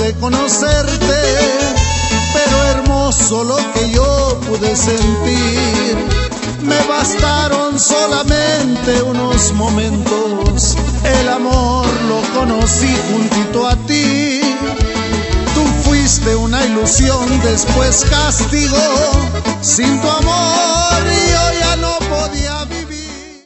pude conocerte, pero hermoso lo que yo pude sentir. Me bastaron solamente unos momentos, el amor lo conocí juntito a ti. Tú fuiste una ilusión, después castigo, sin tu amor yo ya